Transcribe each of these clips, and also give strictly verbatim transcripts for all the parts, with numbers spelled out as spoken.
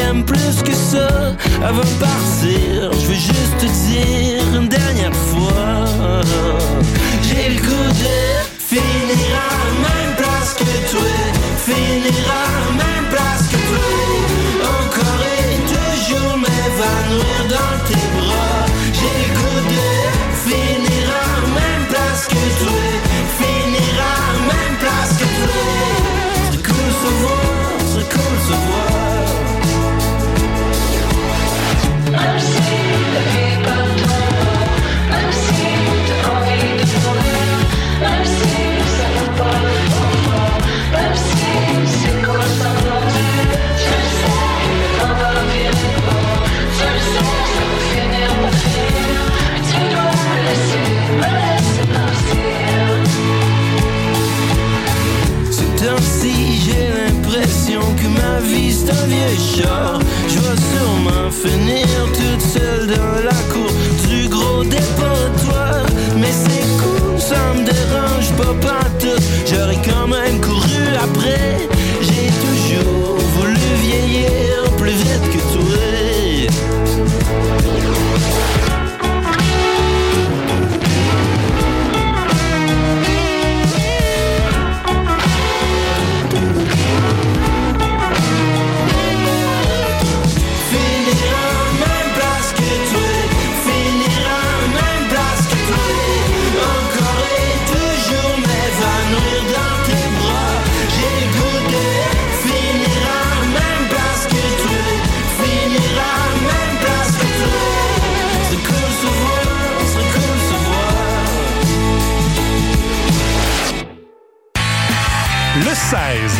même plus que ça. Avant de partir, je veux juste te dire une dernière fois, j'ai le goût de finir à la même place que toi, finir à la même place que toi, encore et toujours m'évanouir dans tes bras. J'ai le goût de finir à la même place que toi, finir à la même place que toi. C'est cool se voir, c'est cool se voir. Même si la vie est pas ton bord, même si t'as envie de mourir, même si ça va pas le bon bord, même si c'est quoi semblant dur, je le sais, le temps va virer de bord, je le sais, ça va finir par finir, mais tu dois me laisser, me laisser partir. Ce temps-ci, j'ai l'impression que ma vie c'est un vieux char. Je vais sûrement finir toute seule dans la cour du gros dépotoir. Mais c'est cool, ça me dérange pas pantoute. J'aurais quand même couru après. J'ai toujours voulu vieillir plus vite que toi. Le seize.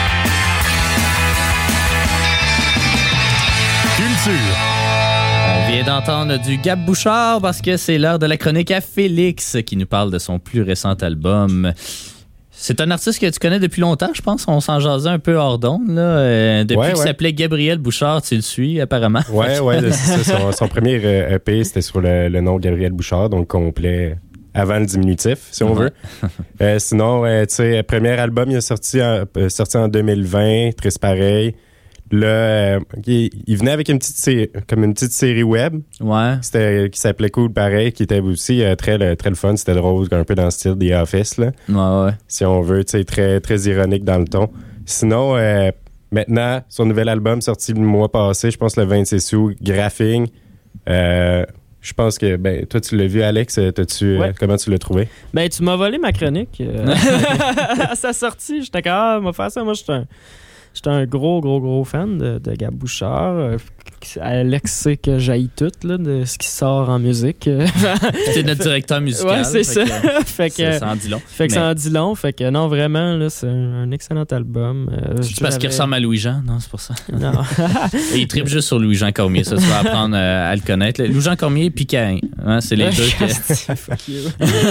Culture. On vient d'entendre du Gab Bouchard parce que c'est l'heure de la chronique à Félix qui nous parle de son plus récent album. C'est un artiste que tu connais depuis longtemps, je pense. On s'en jasait un peu hors d'onde. Là. Euh, depuis ouais, qu'il ouais. s'appelait Gabriel Bouchard, tu le suis apparemment. Ouais, ouais, c'est ça. Son, son premier E P, c'était sur le, le nom Gabriel Bouchard, donc complet avant le diminutif, si on ouais. veut. Euh, sinon, euh, tu sais, premier album, il est sorti en, euh, sorti en deux mille vingt, Triste Pareil. Là, euh, il, il venait avec une petite série, comme une petite série web. Ouais. C'était, qui s'appelait Cool Pareil, qui était aussi euh, très, le, très le fun. C'était drôle, un peu dans le style des Office, là. Ouais, ouais. Si on veut, tu sais, très, très ironique dans le ton. Sinon, euh, maintenant, son nouvel album sorti le mois passé, je pense le vingt-six août, Graphing. Euh, je pense que, ben, toi, tu l'as vu, Alex. T'as-tu, ouais. euh, comment tu l'as trouvé? Ben, tu m'as volé ma chronique. Euh, à sa sortie, j'étais comme, ah, on va faire ça. Moi, j'étais un, j'étais un gros, gros, gros fan de, de Gab Bouchard. Euh, Alex sait que j'haïs tout là, de ce qui sort en musique. C'est notre directeur musical. Ouais, c'est ça. Que, fait que, ça, ça en dit long. Fait que mais... ça en dit long. Fait que non, vraiment, là, c'est un, un excellent album. Euh, c'est parce qu'il ressemble à Louis-Jean? Non, c'est pour ça. Non. Et il tripe juste sur Louis-Jean Cormier. Ça, tu vas apprendre à le connaître. Louis-Jean Cormier et puis Caïn. Hein, c'est les deux. Que... Fuck you.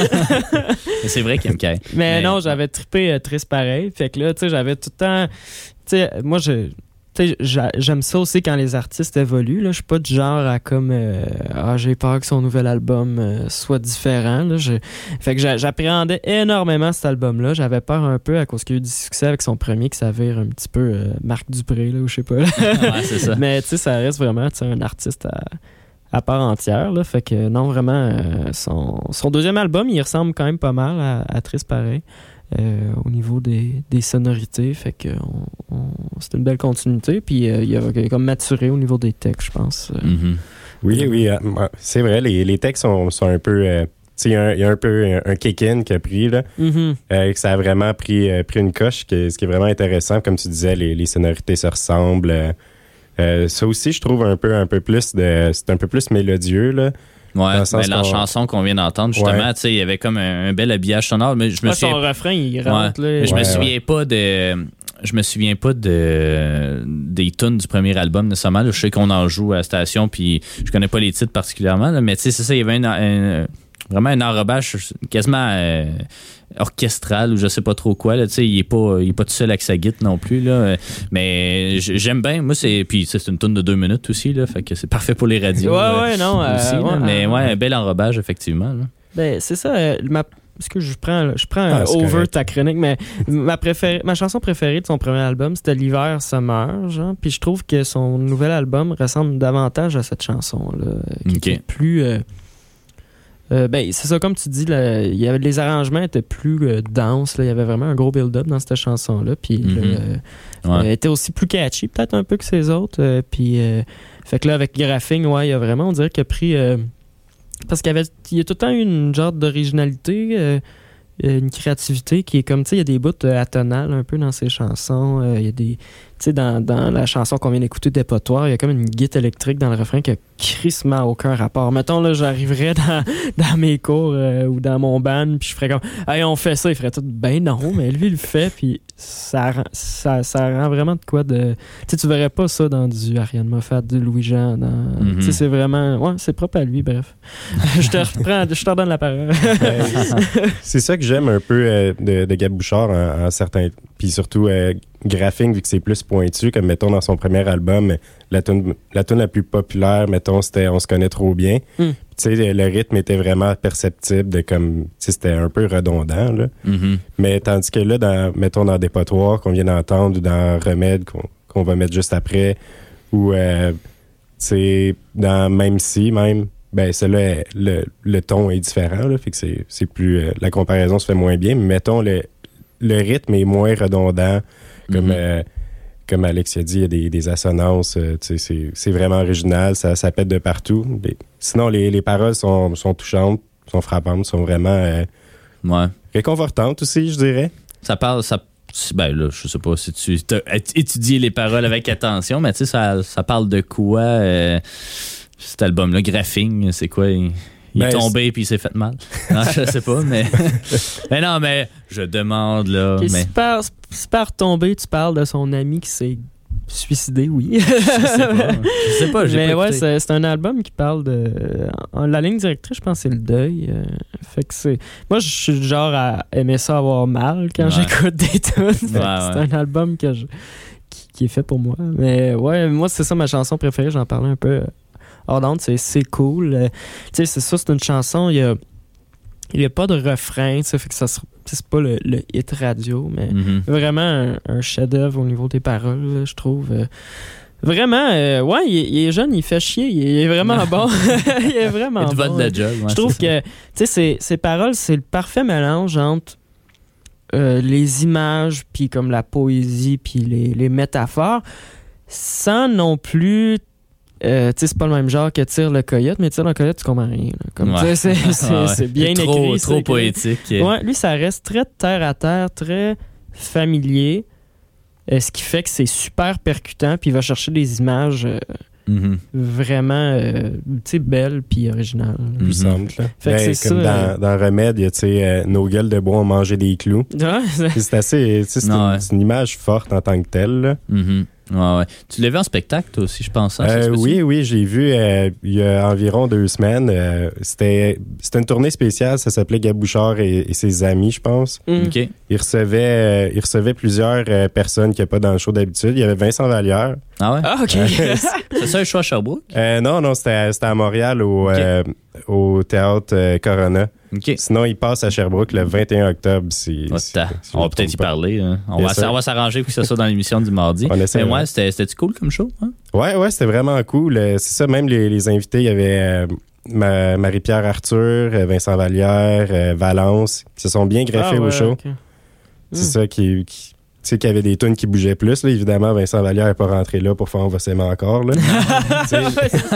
C'est vrai qu'il aime Caïn. Mais, mais non, j'avais trippé euh, Triste Pareil. Fait que là, tu sais, j'avais tout le temps... Tu sais, moi, je... j'aime ça aussi quand les artistes évoluent. Là. Je suis pas du genre à comme euh, ah, j'ai peur que son nouvel album euh, soit différent. Là. Je... Fait que j'appréhendais énormément cet album-là. J'avais peur un peu à cause qu'il y a eu du succès avec son premier qui s'avère un petit peu euh, Marc Dupré, là, ou je sais pas. Là. Ouais, c'est ça. Mais tu sais, ça reste vraiment un artiste à, à part entière. Là. Fait que non, vraiment, euh, son, son deuxième album, il ressemble quand même pas mal à, à Triste Pareil. Euh, au niveau des, des sonorités, fait que on, on, c'est une belle continuité, puis euh, il, a, il a comme maturé au niveau des textes, je pense. Mm-hmm. Oui, oui, euh, c'est vrai, les, les textes sont, sont un peu... Euh, il y, y a un peu un, un kick-in qui a pris, là, mm-hmm. euh, que ça a vraiment pris, euh, pris une coche, que, ce qui est vraiment intéressant, comme tu disais, les, les sonorités se ressemblent. Euh, euh, ça aussi, je trouve un peu, un peu plus de... C'est un peu plus mélodieux, là. Ouais, ben, la chanson qu'on vient d'entendre, justement, ouais. tu sais, il y avait comme un, un bel habillage sonore, mais je me ah, souviens... son refrain, il rentre, ouais. là. Je ouais, me souviens ouais. pas de... Je me souviens pas de des tunes du premier album, nécessairement. Là, je sais qu'on en joue à la station, puis je connais pas les titres particulièrement, là, mais tu sais, c'est ça, il y avait un, un, vraiment un enrobage quasiment euh, orchestral, ou je sais pas trop quoi, là, tu sais, il est pas, il est pas tout seul avec sa guitare non plus, là, mais j'aime bien, moi, c'est, puis c'est une tune de deux minutes aussi, là, fait que c'est parfait pour les radios. Ouais, euh, ouais, non. aussi, euh, là, ouais, mais euh, ouais, un bel enrobage, effectivement, là. Ben, c'est ça, euh, ma Parce que je prends, je prends Ah, euh, c'est over correct. ta chronique, mais ma, préférée, ma chanson préférée de son premier album, c'était L'hiver Summer, genre. Puis je trouve que son nouvel album ressemble davantage à cette chanson-là, euh, qui Ok. était plus... euh, euh, ben, c'est ça, comme tu dis, là, il y avait, les arrangements étaient plus euh, denses, là. Il y avait vraiment un gros build-up dans cette chanson-là. Puis Mhm. euh, Ouais. elle était aussi plus catchy, peut-être un peu que ses autres. euh, puis, euh, fait que là, avec Graphing, ouais, il y a vraiment, on dirait qu'il a pris... euh, parce qu'il y avait, il y a tout le temps eu une genre d'originalité, euh, une créativité qui est comme, tu sais, il y a des bouts euh, atonales un peu dans ses chansons. euh, Il y a des, tu sais, dans, dans la chanson qu'on vient d'écouter, Dépotoir, il y a comme une guitare électrique dans le refrain qui a crissement aucun rapport. Mettons, là, j'arriverais dans, dans mes cours euh, ou dans mon band, puis je ferais comme, hey, on fait ça, il ferait tout, ben non, mais lui, il le fait, puis ça, rend- ça, ça rend vraiment de quoi de. Tu sais, tu verrais pas ça dans du Ariane Moffat, du Louis-Jean. Dans... Mhm. Tu sais, c'est vraiment. Ouais, c'est propre à lui, bref. je te reprends, je te redonne la parole. Euh, c'est ça que j'aime un peu euh, de, de Gab Bouchard en, en certains. Puis surtout, euh, Graphing, vu que c'est plus pointu, comme mettons dans son premier album, la tune la, tune la plus populaire, mettons, c'était On se connaît trop bien. Mm. Tu sais, le rythme était vraiment perceptible, de comme. Tu sais, c'était un peu redondant, là. Mhm. Mais tandis que là, dans, mettons dans Dépotoir qu'on vient d'entendre ou dans Remède qu'on, qu'on va mettre juste après, ou euh, tu sais, dans Même si, même, ben celui-là, le, le ton est différent, là, fait que c'est, c'est plus. Euh, la comparaison se fait moins bien, mais mettons, le, le rythme est moins redondant, comme. Mhm. euh, comme Alex a dit, il y a des, des assonances, euh, tu sais, c'est, c'est vraiment original, ça, ça pète de partout. Les- sinon, les, les paroles sont, sont touchantes, sont frappantes, sont vraiment euh, Ouais. réconfortantes aussi, je dirais. Ça parle, ça, ben là, je sais pas si tu as étudié les paroles avec attention, mais tu sais, ça, ça parle de quoi, euh, cet album-là, Graphing, c'est quoi? Il, il Ben, est tombé puis il s'est fait mal. Non, je sais pas, mais. mais non, mais je demande, là. Ok, mais... super, super tombé, tu parles de son ami qui s'est suicidé, oui. Je sais pas. Je sais pas, j'ai Mais pas ouais, écouté. c'est, c'est un album qui parle de. en- la ligne directrice, je pense, c'est le deuil. euh, fait que c'est. Moi, je suis du genre à aimer ça avoir mal quand Ouais. j'écoute des tunes. Fait que Ouais, c'est ouais. un album que je- qui, qui est fait pour moi. Mais ouais, moi, c'est ça ma chanson préférée. J'en parlais un peu euh, hors d'onde. C'est C'est cool. Euh, tu sais, c'est ça, c'est une chanson. Il y a. Il n'y a pas de refrain, ça fait que ça se- c'est pas le, le hit radio, mais Mhm. vraiment un, un chef-d'œuvre au niveau des paroles, là, je trouve. Euh, vraiment, euh, ouais, il, est- il est jeune, il fait chier, il est vraiment bon. il est vraiment Il te vote bon. de la job. ouais, Je trouve c'est ça. que, tu sais, ces, ces paroles, c'est le parfait mélange entre euh, les images, puis comme la poésie, puis les, les métaphores, sans non plus. Euh, tu sais, c'est pas le même genre que Tire le coyote, mais Tire le coyote, tu comprends rien. là. Comme, Ouais. tu sais, c'est, c'est, Ah ouais. c'est bien trop, écrit. Trop c'est- poétique. Ouais, lui, ça reste très terre à terre, très familier. Euh, ce qui fait que c'est super percutant, puis il va chercher des images euh, Mhm. vraiment euh, tu sais, belles puis originales. Mhm. puissante. Là. Fait que Ben, c'est comme ça, dans, euh, dans Remède, il y a tu sais, euh, nos gueules de bois ont mangé des clous. Ouais, c'est- C'est assez. tu sais, C'est, Non, une, ouais. c'est une image forte en tant que telle. Là. Mhm. Ouais, ouais. Tu l'as vu en spectacle, toi aussi, je pense. hein, ça Euh, se peut-tu? oui, oui, j'ai vu euh, il y a environ deux semaines. euh, c'était, c'était une tournée spéciale, ça s'appelait Gab Bouchard et, et ses amis, je pense. Mm. OK. Il recevait, euh, il recevait plusieurs euh, personnes qu'il n'y a pas dans le show d'habitude. Il y avait Vincent Vallière. Ah ouais? Ah, ok. C'est ça, le choix à Sherbrooke? Euh, non, non, c'était, c'était à Montréal au, Ok. euh, au théâtre euh, Corona. OK. Sinon, il passe à Sherbrooke le vingt et un octobre. Si, Oh, si- t'as- si je on va me peut-être trompe y pas. parler. hein. On, Bien va, sûr. on va s'arranger pour que ce soit dans l'émission du mardi. On essaie, Mais ouais, ouais. c'était, c'était-tu cool comme show? Hein? Ouais, ouais, c'était vraiment cool. Euh, C'est ça, même les, les invités, il y avait euh, Ma- Marie-Pierre Arthur, euh, Vincent Vallière, euh, Valence, qui se sont bien greffés Ah, au ouais, show. ok. C'est Mm. ça qui... qui tu sais qu'il y avait des tunes qui bougeaient plus. Là. Évidemment, Vincent Vallière n'est pas rentré là pour faire On va s'aimer encore. Là. Tu sais,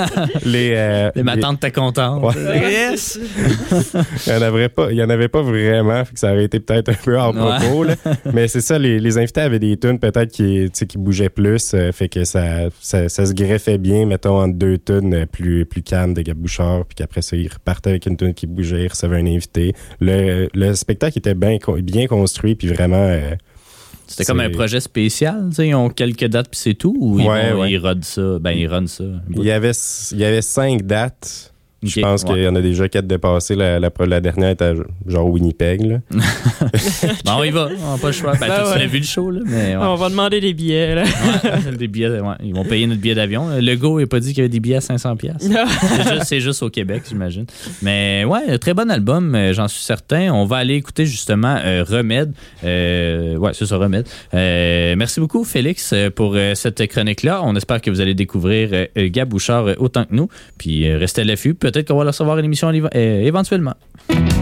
les, euh, Et ma les- tante t'es contente. Ouais. Yes! Il n'y en avait pas, il y en avait pas vraiment, fait que ça aurait été peut-être un peu hors Ouais. propos. Là. Mais c'est ça, les, les invités avaient des tunes peut-être qui, tu sais, qui bougeaient plus, euh, fait que ça, ça, ça se greffait bien, mettons, entre deux tunes euh, plus, plus calmes de Gab Bouchard, puis qu'après ça, ils repartaient avec une tune qui bougeait, ils recevaient un invité. Le, le spectacle était bien, con- bien construit, puis vraiment... euh, C'était comme c'est- un projet spécial. tu sais, Ils ont quelques dates puis c'est tout? Ou ils, Ouais, vont- ouais. ils rodent ça? Ben, ils runnent ça. Il y avait, il y avait cinq dates. Je Ok, pense ouais. qu'il y en a déjà quatre dépassés. La, la, la dernière était genre Winnipeg. Là. Bon, on y va. On n'a pas le choix. Ben, Ben toi, tu ouais. l'as vu le show, là. Mais, ouais. On va demander des billets, là. Ouais, des billets, ouais. Ils vont payer notre billet d'avion. Le go n'a pas dit qu'il y avait des billets à cinq cents dollars. C'est juste, c'est juste au Québec, j'imagine. Mais ouais, très bon album, euh, j'en suis certain. On va aller écouter justement euh, Remède. Euh, ouais, c'est ça, Remède. Euh, merci beaucoup, Félix, euh, pour euh, cette chronique-là. On espère que vous allez découvrir euh, Gab Bouchard euh, autant que nous. Puis euh, restez à l'affût. Peut-être qu'on va le recevoir une émission euh, éventuellement.